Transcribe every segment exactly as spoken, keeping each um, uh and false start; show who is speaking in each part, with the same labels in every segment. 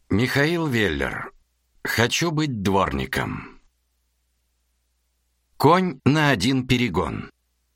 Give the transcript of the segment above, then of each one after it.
Speaker 1: Михаил Веллер. «Хочу быть дворником». Конь на один перегон.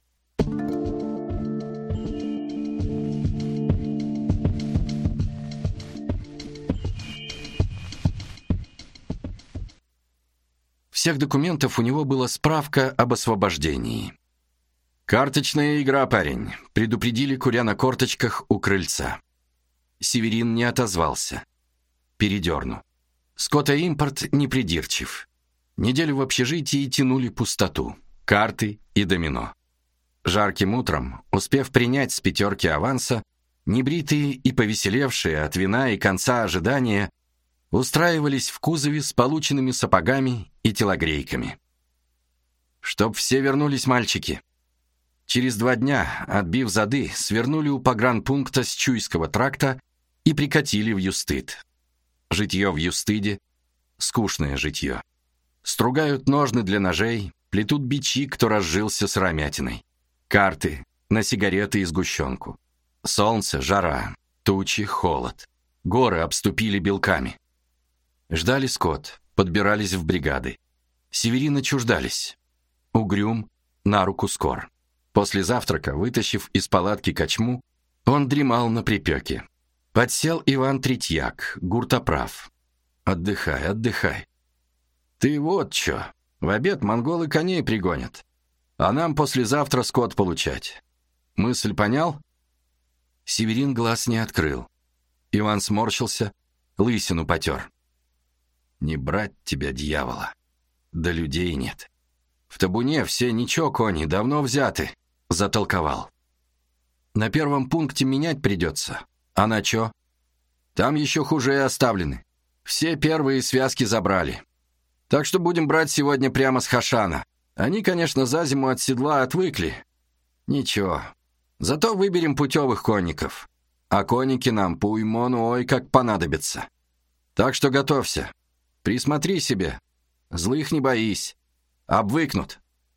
Speaker 1: Всех документов у него была справка об освобождении. «Карточная игра, парень», — предупредили, куря на корточках у крыльца. Северин не отозвался. Передерну. Скотоимпорт непридирчив. Неделю в общежитии тянули пустоту, карты и домино. Жарким утром, успев принять с пятерки аванса, небритые и повеселевшие от вина и конца ожидания устраивались в кузове с полученными сапогами и телогрейками. «Чтоб все вернулись, мальчики». Через два дня, отбив зады, свернули у погранпункта с Чуйского тракта и прикатили в Юстыд. Житье в Юстыде — скучное житье. Стругают ножны для ножей, плетут бичи, кто разжился сыромятиной. Карты на сигареты и сгущенку. Солнце, жара, тучи, холод. Горы обступили белками. Ждали скот, подбирались в бригады. Северина чуждались. Угрюм, на руку скор. После завтрака, вытащив из палатки кочму, он дремал на припеке. Подсел Иван Третьяк, гуртоправ. «Отдыхай, отдыхай. Ты вот чё, в обед монголы коней пригонят, а нам послезавтра скот получать. Мысль понял?» Северин глаз не открыл. Иван сморщился, лысину потер. «Не брать тебя, дьявола. Да людей нет. В табуне все ничего, кони, давно взяты», — затолковал. «На первом пункте менять придется. А на чё? Там еще хуже оставлены. Все первые связки забрали. Так что будем брать сегодня прямо с Хашана. Они, конечно, за зиму от седла отвыкли. Ничего. Зато выберем путевых конников. А конники нам по уймону ой как понадобятся. Так что готовься. Присмотри себе. Злых не боись. Обвыкнут».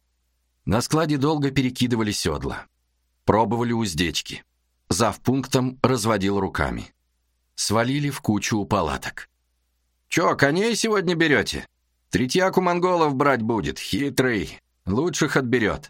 Speaker 1: На складе долго перекидывали седла. Пробовали уздечки. Завпунктом разводил руками. Свалили в кучу у палаток. «Чё, коней сегодня берете? Третьяк у монголов брать будет, хитрый. Лучших отберет».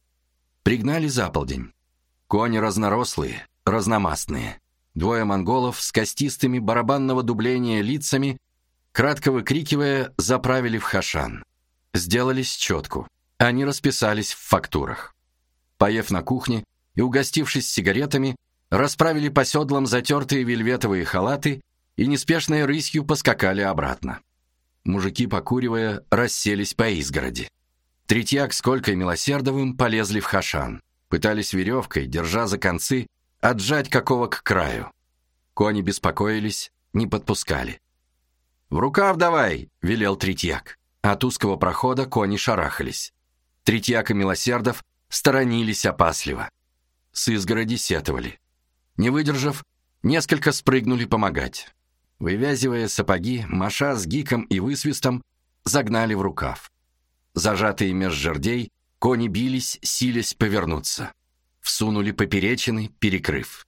Speaker 1: Пригнали за полдень. Кони разнорослые, разномастные. Двое монголов с костистыми барабанного дубления лицами, кратко выкрикивая, заправили в Хашан. Сделали счетку. Они расписались в фактурах. Поев на кухне и угостившись сигаретами, расправили по седлам затертые вельветовые халаты и неспешной рысью поскакали обратно. Мужики, покуривая, расселись по изгороди. Третьяк с Колькой Милосердовым полезли в Хашан. Пытались веревкой, держа за концы, отжать какого к краю. Кони беспокоились, не подпускали. «В рукав давай!» — велел Третьяк. От узкого прохода кони шарахались. Третьяк и Милосердов сторонились опасливо. С изгороди сетовали. Не выдержав, несколько спрыгнули помогать. Вывязывая сапоги, маша с гиком и высвистом, загнали в рукав. Зажатые меж жердей, кони бились, силясь повернуться. Всунули поперечины, перекрыв.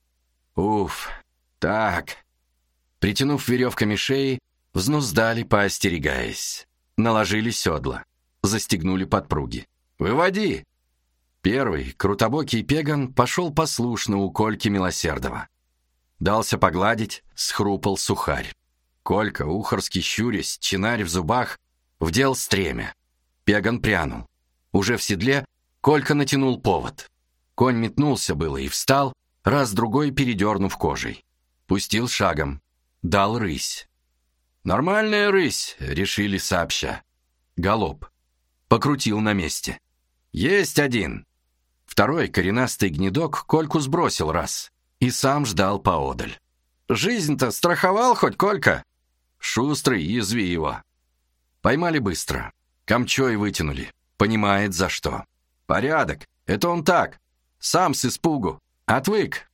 Speaker 1: Уф, так. Притянув веревками шеи, взнуздали, поостерегаясь. Наложили седла, застегнули подпруги. «Выводи!» Первый, крутобокий пеган, пошел послушно у Кольки Милосердова. Дался погладить, схрупал сухарь. Колька, ухорски щурясь, чинарь в зубах, вдел стремя. Пеган прянул. Уже в седле Колька натянул повод. Конь метнулся было и встал, раз-другой передернув кожей. Пустил шагом. Дал рысь. «Нормальная рысь», — решили сообща. Галоп. Покрутил на месте. «Есть один». Второй коренастый гнедок Кольку сбросил раз и сам ждал поодаль. «Жизнь-то страховал хоть, Колька?» «Шустрый, язви его». Поймали быстро. Камчой вытянули. Понимает, за что. «Порядок. Это он так. Сам с испугу. Отвык».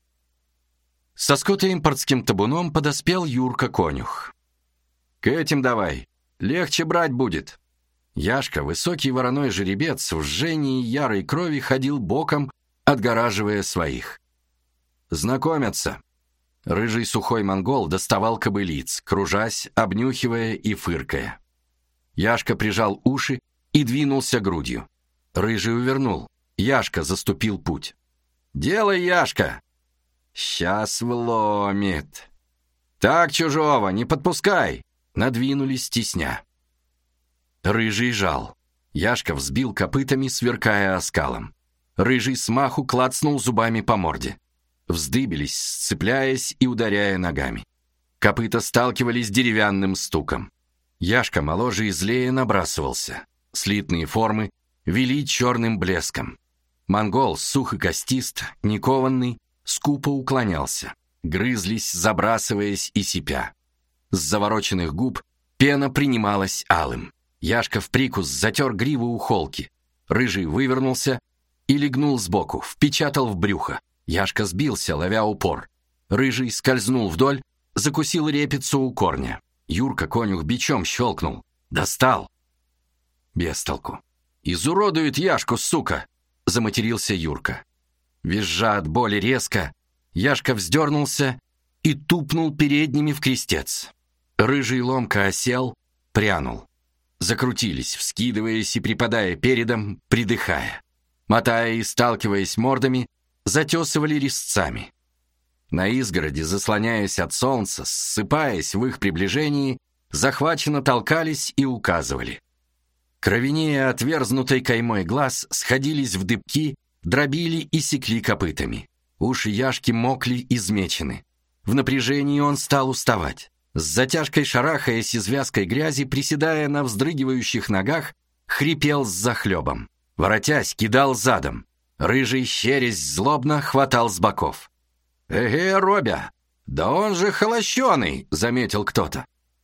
Speaker 1: Со скотоимпортским табуном подоспел Юрка-конюх. «К этим давай. Легче брать будет». Яшка, высокий вороной жеребец, в жжении ярой крови ходил боком, отгораживая своих. «Знакомятся». Рыжий сухой монгол доставал кобылиц, кружась, обнюхивая и фыркая. Яшка прижал уши и двинулся грудью. Рыжий увернул. Яшка заступил путь. «Делай, Яшка!» «Сейчас вломит!» «Так, чужого, не подпускай!» Надвинулись тесня. Рыжий жал. Яшка взбил копытами, сверкая оскалом. Рыжий смаху клацнул зубами по морде. Вздыбились, сцепляясь и ударяя ногами. Копыта сталкивались деревянным стуком. Яшка моложе и злее набрасывался. Слитные формы вели черным блеском. Монгол, сух и костист, никованный, скупо уклонялся. Грызлись, забрасываясь и сипя. С завороченных губ пена принималась алым. Яшка в прикус затер гриву у холки. Рыжий вывернулся и легнул сбоку, впечатал в брюхо. Яшка сбился, ловя упор. Рыжий скользнул вдоль, закусил репицу у корня. Юрка конюх бичом щелкнул. Достал. Без толку. «Изуродует Яшку, сука!» — заматерился Юрка. Визжа от боли резко, Яшка вздернулся и тупнул передними в крестец. Рыжий ломко осел, прянул. Закрутились, вскидываясь и припадая передом, придыхая. Мотая и сталкиваясь мордами, затесывали резцами. На изгороди, заслоняясь от солнца, ссыпаясь в их приближении, захваченно толкались и указывали. Кровенея отверзнутой каймой глаз сходились в дыбки, дробили и секли копытами. Уши Яшки мокли, измечены. В напряжении он стал уставать. С затяжкой шарахаясь из вязкой грязи, приседая на вздрыгивающих ногах, хрипел с захлебом. Воротясь, кидал задом. Рыжий, щерясь злобно, хватал с боков. «Эге, Робя, да он же холощеный!» — заметил кто-то.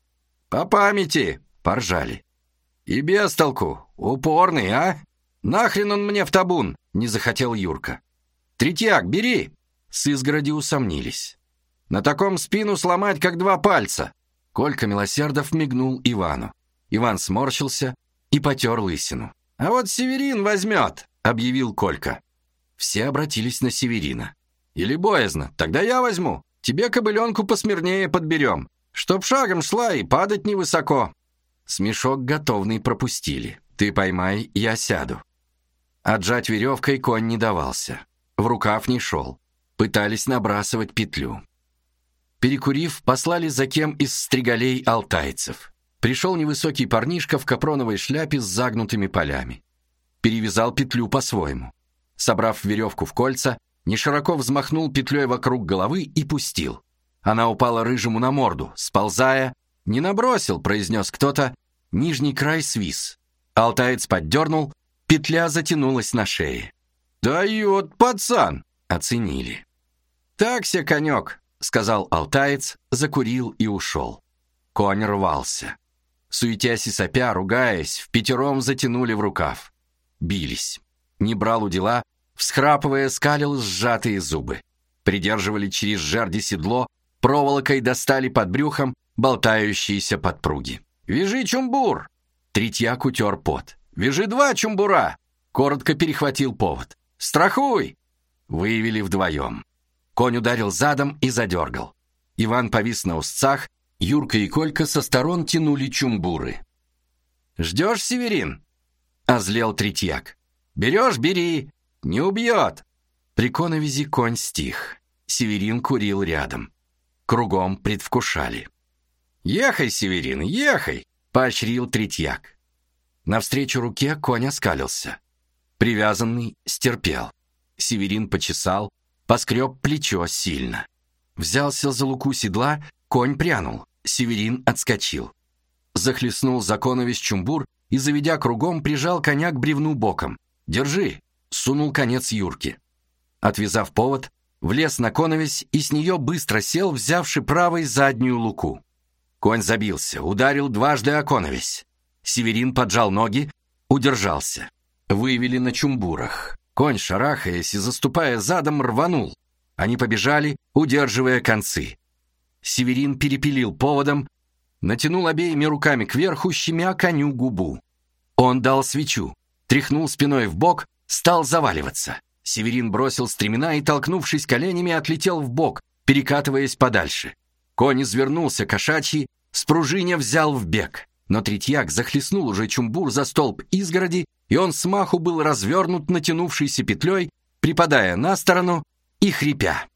Speaker 1: «По памяти!» — поржали. «И без толку! Упорный, а? Нахрен он мне в табун?» — не захотел Юрка. «Третьяк, бери!» — с изгороди усомнились. «На таком спину сломать, как два пальца!» Колька Милосердов мигнул Ивану. Иван сморщился и потер лысину. «А вот Северин возьмет!» — объявил Колька. Все обратились на Северина. «Или боязно, тогда я возьму. Тебе кобыленку посмирнее подберем, чтоб шагом шла и падать невысоко». Смешок готовный пропустили. «Ты поймай, я сяду». Отжать веревкой конь не давался. В рукав не шел. Пытались набрасывать петлю. Перекурив, послали за кем из стригалей алтайцев. Пришел невысокий парнишка в капроновой шляпе с загнутыми полями. Перевязал петлю по-своему. Собрав веревку в кольца, нешироко взмахнул петлей вокруг головы и пустил. Она упала Рыжему на морду, сползая. «Не набросил», — произнес кто-то, нижний край свис. Алтаец поддернул, петля затянулась на шее. «Дает, пацан!» — оценили. «Так-се, конек», — сказал алтаец, закурил и ушел. Конь рвался. Суетясь и сопя, ругаясь, впятером затянули в рукав. Бились. Не брал удила, всхрапывая, скалил сжатые зубы. Придерживали через жерди седло, проволокой достали под брюхом болтающиеся подпруги. «Вяжи чумбур!» Третьяк утер пот. «Вяжи два чумбура!» Коротко перехватил повод. «Страхуй!» Выявили вдвоем. Конь ударил задом и задергал. Иван повис на узцах, Юрка и Колька со сторон тянули чумбуры. «Ждешь, Северин?» — озлел Третьяк. «Берешь — бери! Не убьет!» При коновизе конь стих. Северин курил рядом. Кругом предвкушали. «Ехай, Северин, ехай!» — поощрил Третьяк. Навстречу руке конь оскалился. Привязанный стерпел. Северин почесал, поскреб плечо сильно. Взялся за луку седла, конь прянул. Северин отскочил. Захлестнул за коновиз чумбур и, заведя кругом, прижал коня к бревну боком. «Держи!» — сунул конец Юрке. Отвязав повод, влез на коновиз и с нее быстро сел, взявши правой заднюю луку. Конь забился, ударил дважды о коновиз. Северин поджал ноги, удержался. Вывели на чумбурах. Конь, шарахаясь и заступая задом, рванул. Они побежали, удерживая концы. Северин перепилил поводом, натянул обеими руками кверху, щемя коню губу. Он дал свечу, тряхнул спиной вбок, стал заваливаться. Северин бросил стремена и, толкнувшись коленями, отлетел вбок, перекатываясь подальше. Конь извернулся кошачьи, спружиня взял в бег. Но Третьяк захлестнул уже Чумбур за столб изгороди, и он смаху был развернут натянувшейся петлей, припадая на сторону и хрипя.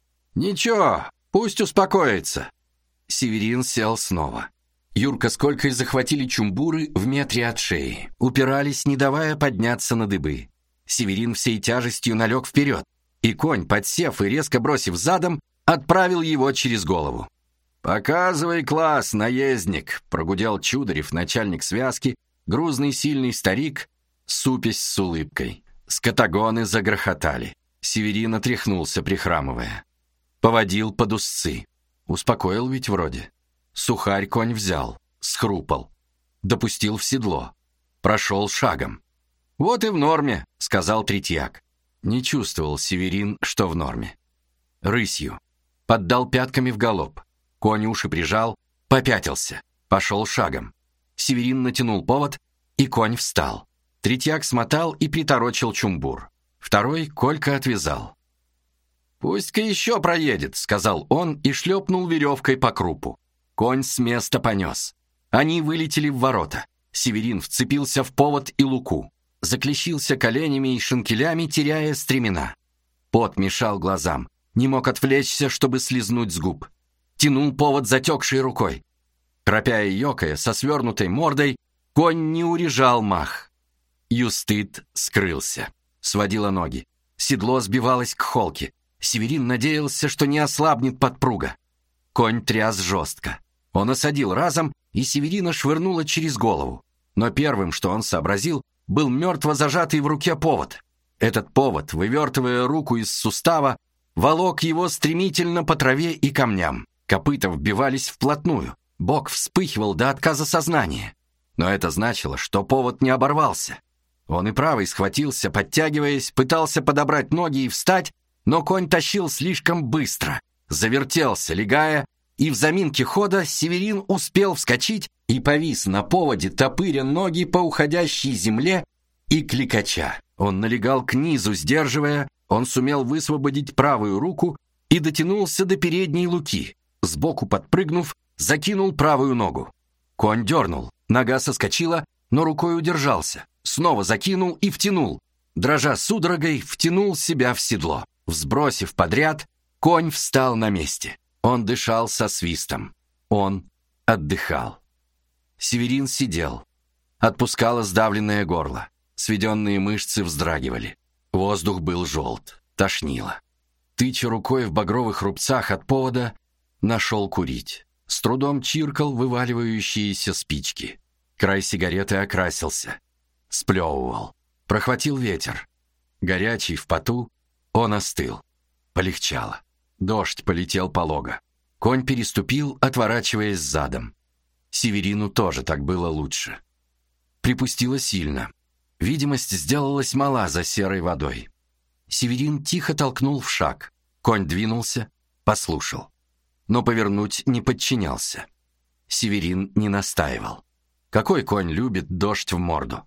Speaker 1: «Ничего, пусть успокоится». Северин сел снова. Юрка с Колькой захватили Чумбуры в метре от шеи, упирались, не давая подняться на дыбы. Северин всей тяжестью налег вперед, и конь, подсев и резко бросив задом, отправил его через голову. «Показывай класс, наездник!» — прогудел Чударев, начальник связки, грузный сильный старик, супясь с улыбкой. Скотагоны загрохотали. Северин отряхнулся, прихрамывая. Поводил под узцы. Успокоил ведь вроде. Сухарь конь взял, схрупал. Допустил в седло. Прошел шагом. «Вот и в норме», — сказал Третьяк. Не чувствовал Северин, что в норме. Рысью. Поддал пятками в галоп. Конь уши прижал, попятился, пошел шагом. Северин натянул повод, и конь встал. Третьяк смотал и приторочил Чумбур. Второй Колька отвязал. «Пусть-ка еще проедет», — сказал он и шлепнул веревкой по крупу. Конь с места понес. Они вылетели в ворота. Северин вцепился в повод и луку. Заклещился коленями и шинкелями, теряя стремена. Пот мешал глазам. Не мог отвлечься, чтобы слизнуть с губ. Тянул повод затекшей рукой. Храпя и ёкая, со свернутой мордой, конь не урежал мах. Юстыд скрылся. Сводила ноги. Седло сбивалось к холке. Северин надеялся, что не ослабнет подпруга. Конь тряс жестко. Он осадил разом, и Северина швырнуло через голову. Но первым, что он сообразил, был мертво зажатый в руке повод. Этот повод, вывертывая руку из сустава, волок его стремительно по траве и камням. Копыта вбивались вплотную. Бок вспыхивал до отказа сознания. Но это значило, что повод не оборвался. Он и правой схватился, подтягиваясь, пытался подобрать ноги и встать, но конь тащил слишком быстро. Завертелся, легая, и в заминке хода Северин успел вскочить и повис на поводе, топыря ноги по уходящей земле и кликача. Он налегал к низу, сдерживая, он сумел высвободить правую руку и дотянулся до передней луки. Сбоку подпрыгнув, закинул правую ногу. Конь дернул, нога соскочила, но рукой удержался. Снова закинул и втянул. Дрожа судорогой, втянул себя в седло. Взбросив подряд, конь встал на месте. Он дышал со свистом. Он отдыхал. Северин сидел. Отпускало сдавленное горло. Сведенные мышцы вздрагивали. Воздух был желт. Тошнило. Тыча рукой в багровых рубцах от повода, нашел курить. С трудом чиркал вываливающиеся спички. Край сигареты окрасился. Сплевывал. Прохватил ветер. Горячий, в поту, он остыл. Полегчало. Дождь полетел полого. Конь переступил, отворачиваясь задом. Северину тоже так было лучше. Припустило сильно. Видимость сделалась мала за серой водой. Северин тихо толкнул в шаг. Конь двинулся, послушал. Но повернуть не подчинялся. Северин не настаивал. Какой конь любит дождь в морду?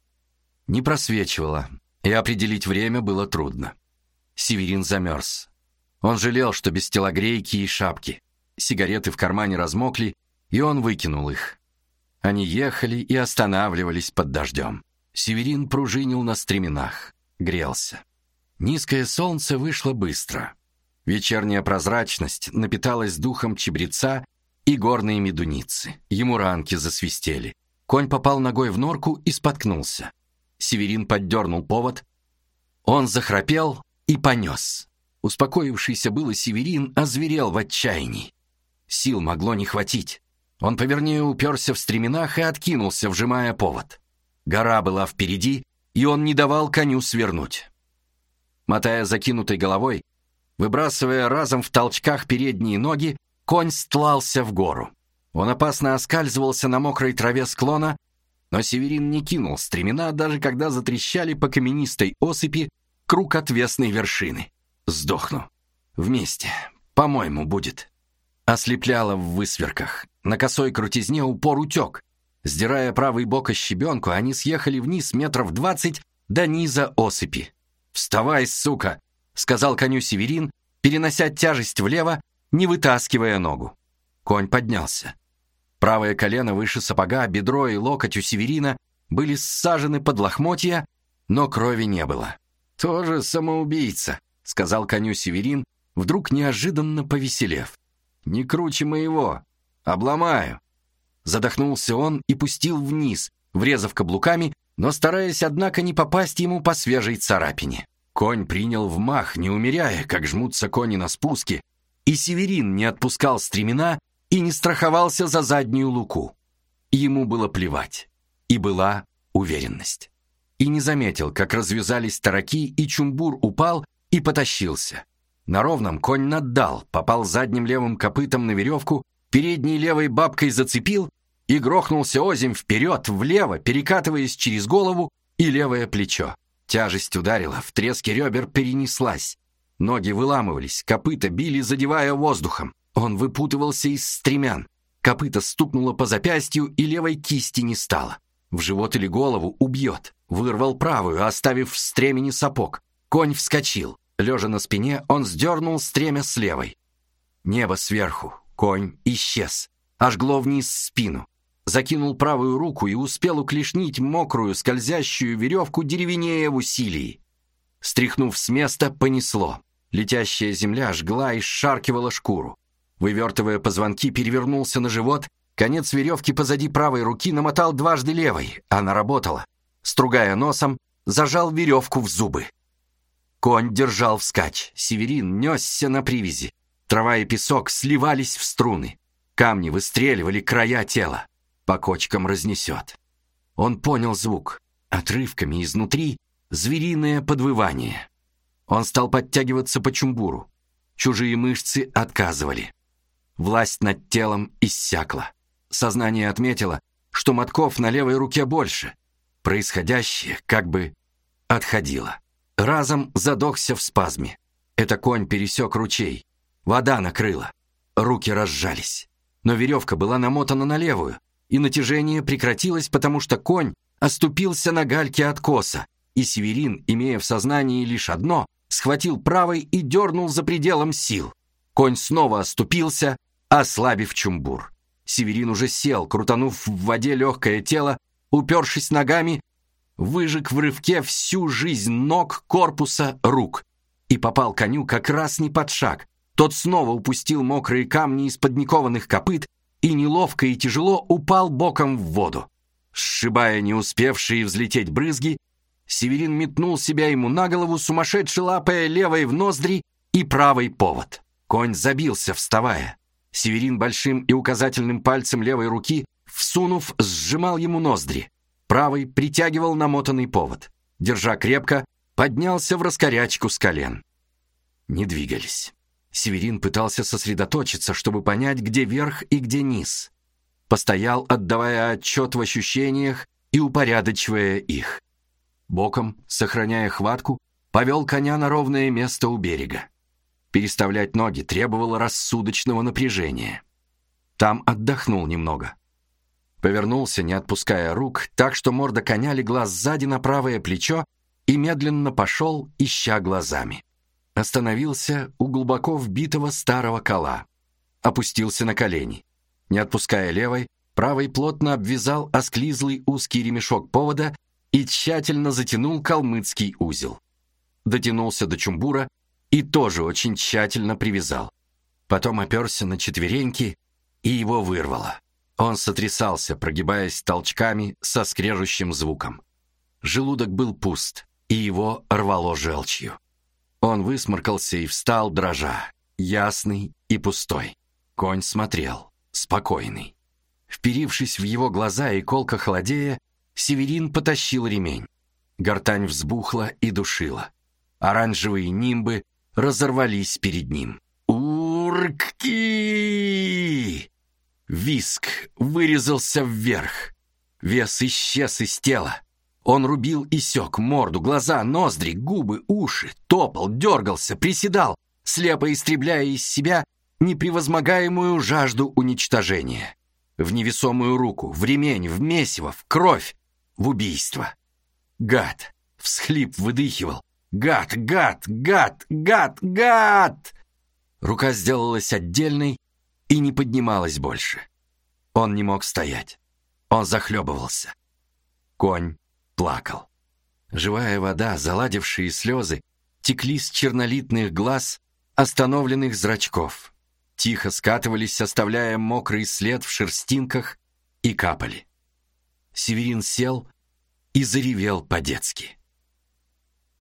Speaker 1: Не просвечивало, и определить время было трудно. Северин замерз. Он жалел, что без телогрейки и шапки. Сигареты в кармане размокли, и он выкинул их. Они ехали и останавливались под дождем. Северин пружинил на стременах, грелся. Низкое солнце вышло быстро. Вечерняя прозрачность напиталась духом чебреца и горные медуницы. Ему ранки засвистели. Конь попал ногой в норку и споткнулся. Северин поддернул повод. Он захрапел и понес. Успокоившийся было Северин озверел в отчаянии. Сил могло не хватить. Он повернее уперся в стременах и откинулся, вжимая повод. Гора была впереди, и он не давал коню свернуть. Мотая закинутой головой, выбрасывая разом в толчках передние ноги, конь стлался в гору. Он опасно оскальзывался на мокрой траве склона, но Северин не кинул стремена, даже когда затрещали по каменистой осыпи круг отвесной вершины. Сдохну. Вместе. По-моему, будет. Ослепляло в высверках. На косой крутизне упор утек. Сдирая правый бок о щебенку, они съехали вниз метров двадцать до низа осыпи. «Вставай, сука!» — сказал коню Северин перенося тяжесть влево, не вытаскивая ногу. Конь поднялся. Правое колено выше сапога, бедро и локоть у Северина были ссажены под лохмотья, но крови не было. «Тоже самоубийца», — сказал коню Северин, вдруг неожиданно повеселев. «Не круче моего. Обломаю». Задохнулся он и пустил вниз, врезав каблуками, но стараясь, однако, не попасть ему по свежей царапине. Конь принял вмах, не умеряя, как жмутся кони на спуске, и Северин не отпускал стремена и не страховался за заднюю луку. Ему было плевать, и была уверенность. И не заметил, как развязались тараки, и Чумбур упал и потащился. На ровном конь наддал, попал задним левым копытом на веревку, передней левой бабкой зацепил и грохнулся озимь вперед, влево, перекатываясь через голову и левое плечо. Тяжесть ударила, в треске ребер перенеслась. Ноги выламывались, копыта били, задевая воздухом. Он выпутывался из стремян. Копыто стукнуло по запястью, и левой кисти не стало. В живот или голову убьет. Вырвал правую, оставив в стремени сапог. Конь вскочил. Лежа на спине, он сдернул стремя с левой. Небо сверху. Конь исчез. Ожгло вниз спину. Закинул правую руку и успел уклешнить мокрую, скользящую веревку деревенея в усилии. Стряхнув с места, понесло. Летящая земля жгла и сшаркивала шкуру. Вывертывая позвонки, перевернулся на живот. Конец веревки позади правой руки намотал дважды левой. Она работала. Стругая носом, зажал веревку в зубы. Конь держал вскачь. Северин несся на привязи. Трава и песок сливались в струны. Камни выстреливали края тела. По кочкам разнесет. Он понял звук. Отрывками изнутри звериное подвывание. Он стал подтягиваться по Чумбуру. Чужие мышцы отказывали. Власть над телом иссякла. Сознание отметило, что мотков на левой руке больше. Происходящее как бы отходило. Разом задохся в спазме. Это конь пересек ручей. Вода накрыла. Руки разжались. Но веревка была намотана на левую, и натяжение прекратилось, потому что конь оступился на гальке откоса, и Северин, имея в сознании лишь одно, схватил правой и дернул за пределом сил. Конь снова оступился, ослабив Чумбур. Северин уже сел, крутанув в воде легкое тело, упершись ногами, выжег в рывке всю жизнь ног, корпуса, рук и попал коню как раз не под шаг. Тот снова упустил мокрые камни из-под никованных копыт и неловко и тяжело упал боком в воду. Сшибая не успевшие взлететь брызги, Северин метнул себя ему на голову, сумасшедше лапая левой в ноздри и правый повод. Конь забился, вставая. Северин большим и указательным пальцем левой руки, всунув, сжимал ему ноздри. Правый притягивал намотанный повод. Держа крепко, поднялся в раскорячку с колен. Не двигались. Северин пытался сосредоточиться, чтобы понять, где верх и где низ. Постоял, отдавая отчет в ощущениях и упорядочивая их. Боком, сохраняя хватку, повел коня на ровное место у берега. Переставлять ноги требовало рассудочного напряжения. Там отдохнул немного. Повернулся, не отпуская рук, так что морда коня легла сзади на правое плечо и медленно пошел, ища глазами. Остановился у глубоко вбитого старого кола. Опустился на колени. Не отпуская левой, правой плотно обвязал осклизлый узкий ремешок повода и тщательно затянул калмыцкий узел. Дотянулся до Чумбура и тоже очень тщательно привязал. Потом оперся на четвереньки, и его вырвало. Он сотрясался, прогибаясь толчками со скрежущим звуком. Желудок был пуст, и его рвало желчью. Он высморкался и встал, дрожа, ясный и пустой. Конь смотрел, спокойный. Вперившись в его глаза и колко холодея, Северин потащил ремень. Гортань взбухла и душила. Оранжевые нимбы разорвались перед ним. «Урки!» Виск вырезался вверх. Вес исчез из тела. Он рубил и сёк морду, глаза, ноздри, губы, уши, топал, дергался, приседал, слепо истребляя из себя непревозмогаемую жажду уничтожения. В невесомую руку, в ремень, в месиво, в кровь, в убийство. Гад! Всхлип выдыхивал. Гад, гад, гад, гад, гад! Рука сделалась отдельной и не поднималась больше. Он не мог стоять. Он захлебывался. Конь плакал. Живая вода, заладившие слезы, текли с чернолитных глаз, остановленных зрачков. Тихо скатывались, оставляя мокрый след в шерстинках, и капали. Северин сел и заревел по-детски.